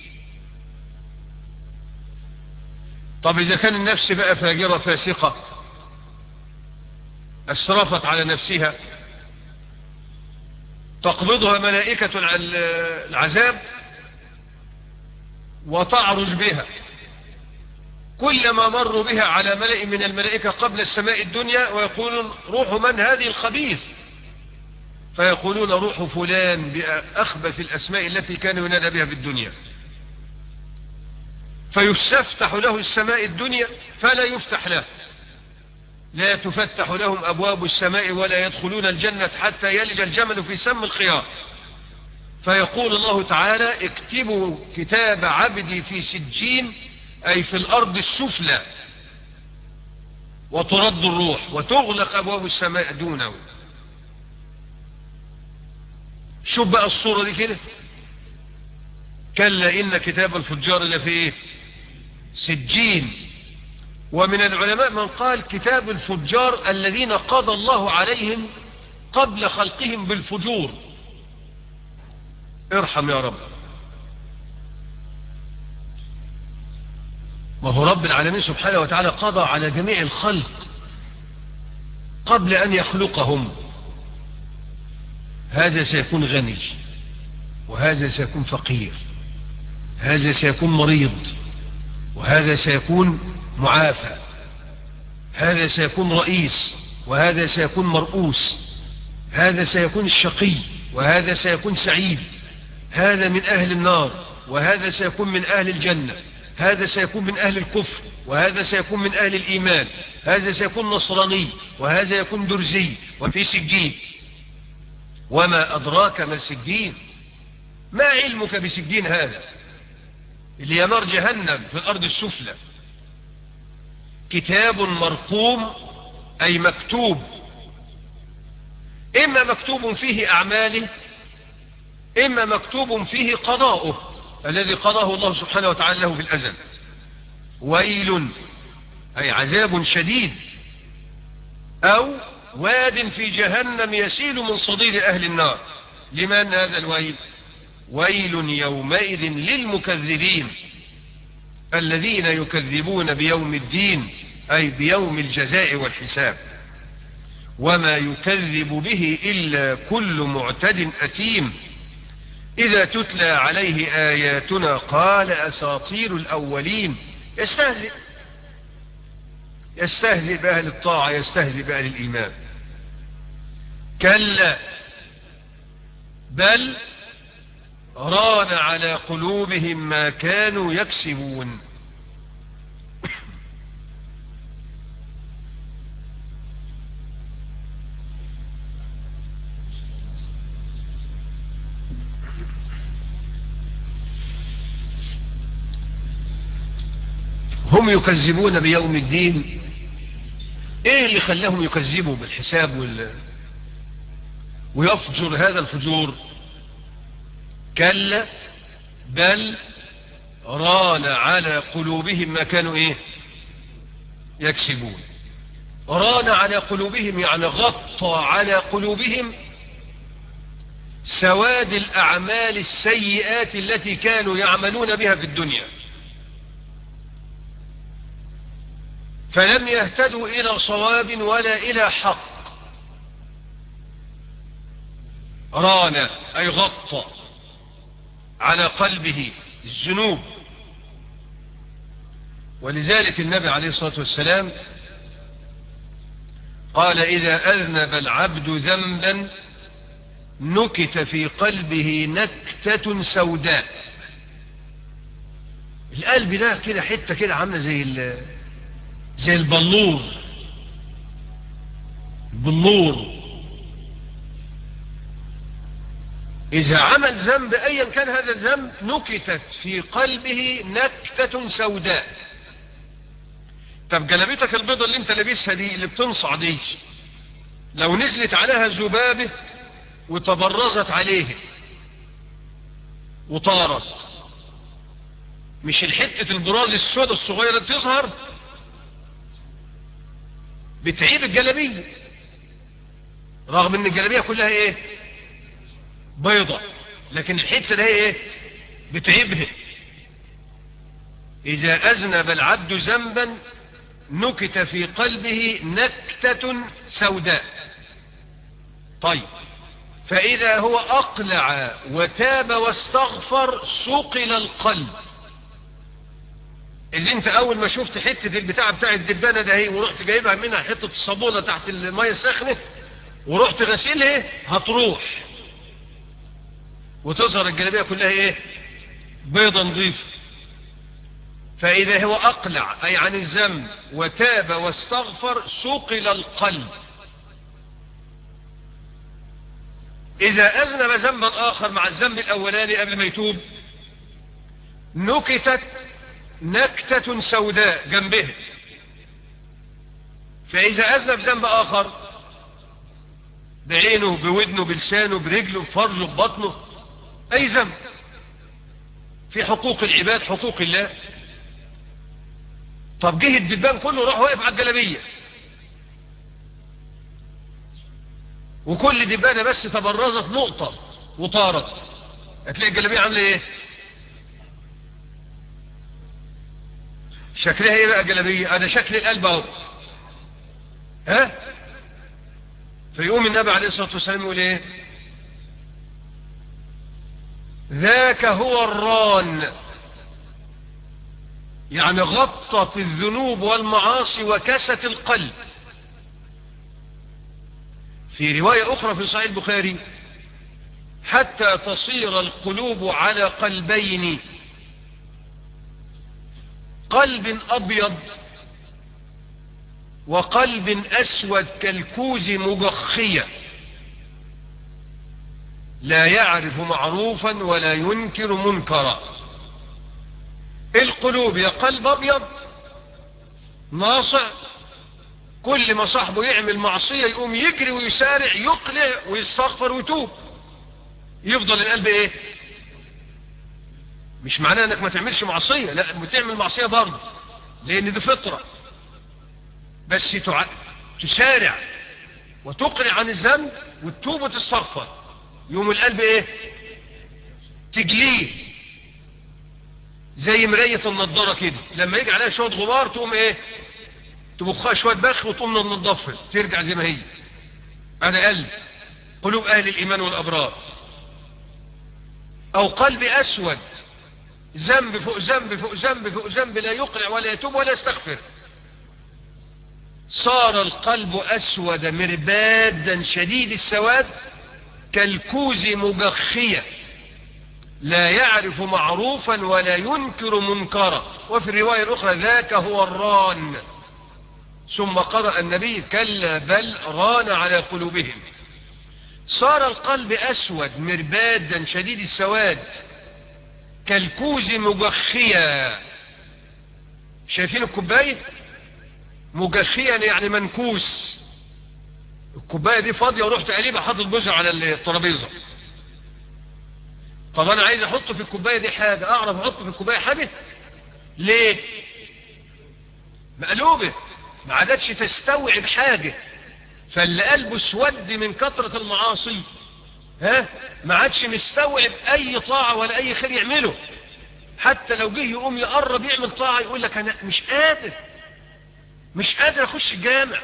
طب إذا كان النفس بقى فاجرة فاسقة أسرفت على نفسها، تقبضها ملائكة العذاب وتعرج بها، كلما مروا بها على ملأ من الملائكة قبل السماء الدنيا ويقولون روح من هذه الخبيث، فيقولون روح فلان بأخبث الأسماء التي كان ينادى بها في الدنيا، فيستفتح له السماء الدنيا فلا يفتح له، لا تفتح لهم أبواب السماء ولا يدخلون الجنة حتى يلج الجمل في سم الخياط. فيقول الله تعالى اكتبوا كتاب عبدي في سجين، أي في الأرض السفلى، وترد الروح وتغلق أبواب السماء دونه. شوف بقى الصورة دي كده، كلا إن كتاب الفجار لفي سجين. ومن العلماء من قال كتاب الفجار الذين قضى الله عليهم قبل خلقهم بالفجور. ارحم يا رب. وهو رب العالمين سبحانه وتعالى قضى على جميع الخلق قبل أن يخلقهم، هذا سيكون غني، وهذا سيكون فقير، هذا سيكون مريض، وهذا سيكون معافى، هذا سيكون رئيس، وهذا سيكون مرؤوس، هذا سيكون الشقي، وهذا سيكون سعيد، هذا من أهل النار، وهذا سيكون من أهل الجنة، هذا سيكون من أهل الكفر، وهذا سيكون من أهل الإيمان، هذا سيكون نصراني، وهذا يكون درزي. وفي سجين. وما أدراك ما السجين؟ ما علمك بسجين هذا اللي هي نار جهنم في الأرض السفلى. كتاب مرقوم أي مكتوب، إما مكتوب فيه أعماله، إما مكتوب فيه قضاؤه الذي قضاه الله سبحانه وتعالى له في الأزل. ويل أي عذاب شديد، أو واد في جهنم يسيل من صديد أهل النار. لمن هذا الويل؟ ويل يومئذ للمكذبين الذين يكذبون بيوم الدين، أي بيوم الجزاء والحساب. وما يكذب به إلا كل معتد أثيم إذا تتلى عليه آياتنا قال أساطير الأولين. يستهزئ بأهل الطاعة، يستهزئ بأهل الإيمان. كلا بل ران على قلوبهم ما كانوا يكسبون. هم يكذبون بيوم الدين. ايه اللي خلاهم يكذبوا بالحساب ويفجر هذا الفجور؟ كلا بل ران على قلوبهم ما كانوا ايه يكسبون. ران على قلوبهم يعني غطى على قلوبهم سواد الأعمال السيئات التي كانوا يعملون بها في الدنيا. فلم يهتدوا إلى صواب ولا إلى حق. ران أي غطى على قلبه الذنوب. ولذلك النبي عليه الصلاة والسلام قال: إذا أذنب العبد ذنبا نكت في قلبه نكتة سوداء. القلب ده كده حتة كده عاملة زي البلور. إذا عمل ذنب أيا كان هذا الذنب نكتت في قلبه نكتة سوداء. طب جلبيتك البيضة اللي انت لابسها دي اللي بتنصع دي، لو نزلت عليها ذبابة وتبرزت عليه وطارت، مش الحتة البراز السوداء الصغيرة تظهر بتعيب الجلبية، رغم ان الجلبية كلها ايه؟ بيضة، لكن الحتة ده ايه؟ بتعيبها. إذا أذنب العبد ذنبا نكت في قلبه نكتة سوداء. طيب، فإذا هو أقلع وتاب واستغفر صقل القلب. إذا أنت أول ما شفت حتة البتاع بتاع الدبانة ده هي ورحت جايبها منها حتة الصابونة تحت المية السخنة ورحت غسيلها، هتروح وتظهر الجلابية كلها ايه؟ بيضة نظيفة. فإذا هو أقلع أي عن الذنب وتاب واستغفر صقل القلب. إذا أذنب ذنبا آخر مع الذنب الأولاني قبل ما يتوب نكتت نكتة سوداء جنبه. فإذا أذنب ذنب آخر بعينه بودنه بلسانه برجله بفرجه ببطنه، أي ذنب في حقوق العباد حقوق الله، طب جه الدبان كله راح واقف على الجلابية، وكل دبانة بس تبرزت نقطة وطارت، هتلاقي الجلابية عاملة ايه؟ شكلها ايه بقى الجلابية؟ هذا شكل القلب اهو. ها؟ فيقوم النبي عليه الصلاة والسلام يقول ايه؟ ذاك هو الران، يعني غطت الذنوب والمعاصي وكست القلب. في رواية أخرى في صحيح البخاري: حتى تصير القلوب على قلبين، قلب أبيض وقلب أسود كالكوز مجخية، لا يعرف معروفا ولا ينكر منكرا. القلوب يا قلب أبيض ناصع، كل ما صاحبه يعمل معصية يقوم يجري ويسارع يقلع ويستغفر ويتوب، يفضل القلب ايه؟ مش معناه انك ما تعملش معصية، لا، بتعمل معصية برضه لان دي فطرة، بس تسارع وتقلع عن الذنب وتتوب وتستغفر، يوم القلب ايه؟ تجليه زي مراية النضارة كده، لما يجي عليها شوية غبار تقوم ايه؟ تبخها شوية بخ وتقوم ننضفها ترجع زي ما هي. انا قلب قلوب اهل الايمان والابرار. او قلب اسود، ذنب فوق ذنب فوق ذنب فوق ذنب، لا يقلع ولا يتوب ولا يستغفر. صار القلب اسود مربادا شديد السواد كالكوز مجخية، لا يعرف معروفا ولا ينكر منكرا. وفي الرواية الأخرى: ذاك هو الران. ثم قرأ النبي: كلا بل ران على قلوبهم. صار القلب أسود مربادا شديد السواد كالكوز مجخية. شايفين الكوباية؟ مجخية يعني منكوس، الكوباية دي فاضية ورحت قريبة حاطط بوزة على الترابيزة. طب انا عايز احط في الكوباية دي حاجة، اعرف احط في الكوباية حاجة؟ ليه؟ مقلوبة، ما عادتش تستوعب حاجة. فاللي قلبه اسود من كثرة المعاصي ما عادش مستوعب اي طاعة ولا اي خير يعمله. حتى لو جه يقوم يقرب يعمل طاعة يقول لك انا مش قادر، مش قادر اخش الجامع،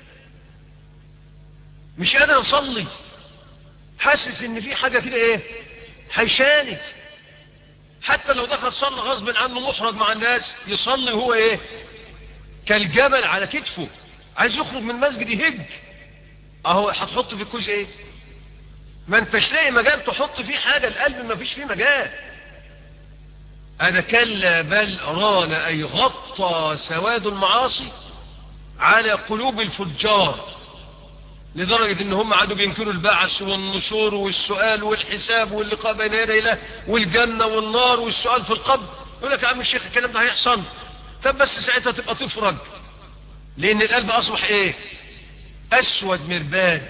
مش قادر اصلي، حاسس ان في حاجة كده ايه حيشاني. حتى لو دخل صلى غصب عنه محرج مع الناس، يصلي هو ايه كالجبل على كتفه، عايز يخرج من المسجد يهج. اهو هتحط في الكوز ايه؟ ما انتش لاقي مجال تحط فيه حاجة، القلب ما فيش فيه مجال. هذا كلا بل ران اي غطى سواد المعاصي على قلوب الفجار، لدرجة ان هم قعدوا بينكروا البعث والنشور والسؤال والحساب واللقاء بين يدي الله والجنة والنار والسؤال في القبر. يقول لك يا عم الشيخ الكلام ده هيحصل، طب بس ساعتها تبقى تفرج، لان القلب اصبح ايه اسود مرباد.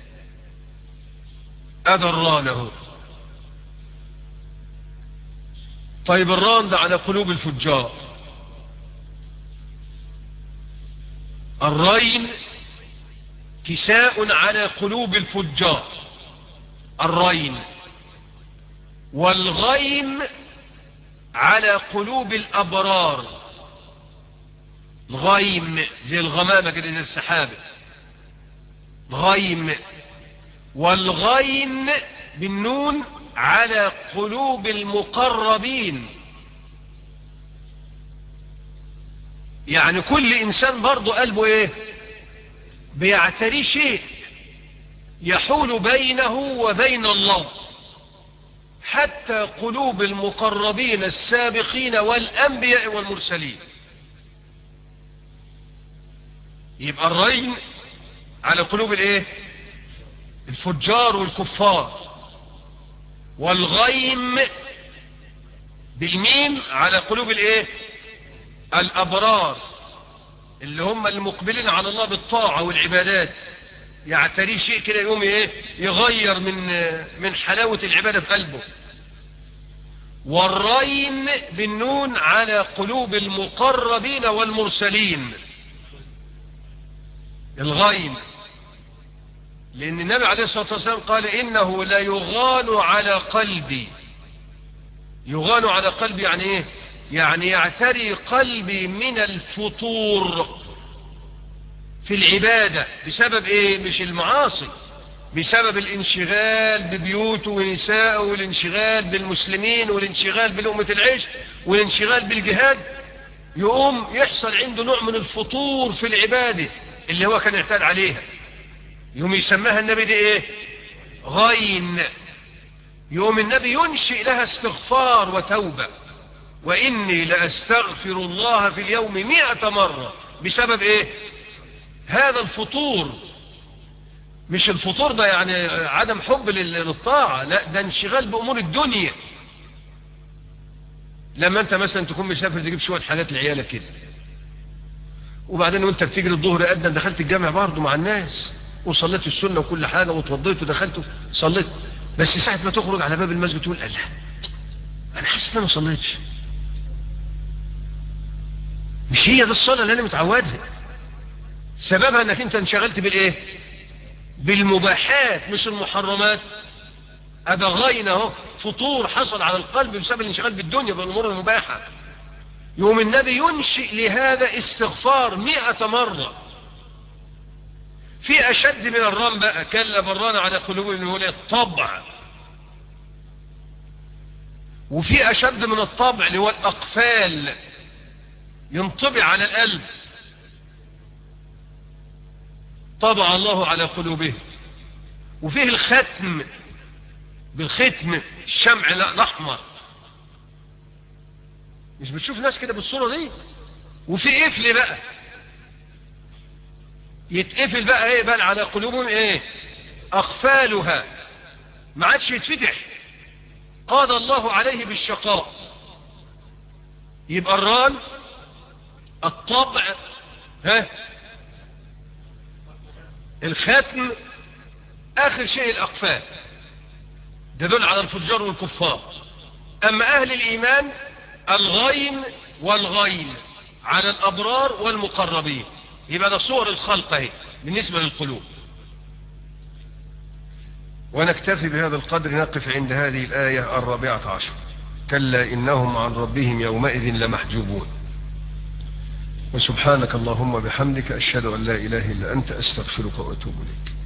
هذا الران اهو. طيب الران ده على قلوب الفجار. الرين كساء على قلوب الفجار، الرين. والغيم على قلوب الأبرار، الغيم زي الغمامة كده، زي السحابة، غيم. والغين بالنون على قلوب المقربين، يعني كل إنسان برضو قلبه ايه بيعتري شيء يحول بينه وبين الله، حتى قلوب المقربين السابقين والأنبياء والمرسلين. يبقى الرين على قلوب الايه الفجار والكفار، والغيم بالميم على قلوب الايه الأبرار، اللي هم المقبلين على الله بالطاعة والعبادات، يعتري شيء كده يقوم ايه يغير من حلاوة العبادة في قلبه. والرين بالنون على قلوب المقربين والمرسلين، الغين. لأن النبي عليه الصلاة والسلام قال إنه لا يغان على قلبي. يغان على قلبي يعني ايه؟ يعني يعتري قلبي من الفطور في العبادة بسبب ايه؟ مش المعاصي، بسبب الانشغال ببيوته ونسائه، والانشغال بالمسلمين، والانشغال بلقمة العيش، والانشغال بالجهاد. يقوم يحصل عنده نوع من الفطور في العبادة اللي هو كان يعتاد عليها، يقوم يسماها النبي دي ايه غين. يقوم النبي ينشئ لها استغفار وتوبة، وإني لأستغفر الله في اليوم 100 مرة، بسبب ايه هذا الفطور. مش الفطور ده يعني عدم حب للطاعة، لا، ده انشغال بأمور الدنيا. لما انت مثلا تكون مسافر تجيب شوية حاجات لعيالك كده، وبعدين وانت بتجري الظهر قدم دخلت الجامع برضه مع الناس وصليت السنة وكل حاجة وتوضيت ودخلت صليت، بس ساعة ما تخرج على باب المسجد تقول الله انا حاسس ان انا ما صليتش. مش هي دي الصلاة اللي انا متعودها، سببها انك انت انشغلت بالايه بالمباحات مش المحرمات. هذا غين اهو، فطور حصل على القلب بسبب الانشغال بالدنيا بالامور المباحة. يوم النبي ينشئ لهذا استغفار 100 مرة. في اشد من الران بقى، كلا بران على قلوبهم من الطبع. وفي اشد من الطبع اللي هو الاقفال، ينطبع على القلب. طبع الله على قلوبهم. وفيه الختم، بالختم الشمع الاحمر، مش بتشوف ناس كده بالصورة دي. وفي قفل بقى، يتقفل بقى ايه بقى على قلوبهم ايه اقفالها، ما عادش يتفتح، قاد الله عليه بالشقاء. يبقى الران الطبع، الختم، اخر شيء الاقفال. ده دول على الفجار والكفار. اما اهل الايمان الغين والغين على الابرار والمقربين. يبقى ده صور الخلق اهي بالنسبة للقلوب. ونكتفي بهذا القدر، نقف عند هذه الآية 14. كلا إنهم عن ربهم يومئذ لمحجوبون. وسبحانك اللهم بحمدك أشهد أن لا إله إلا أنت أستغفرك وأتوب إليك.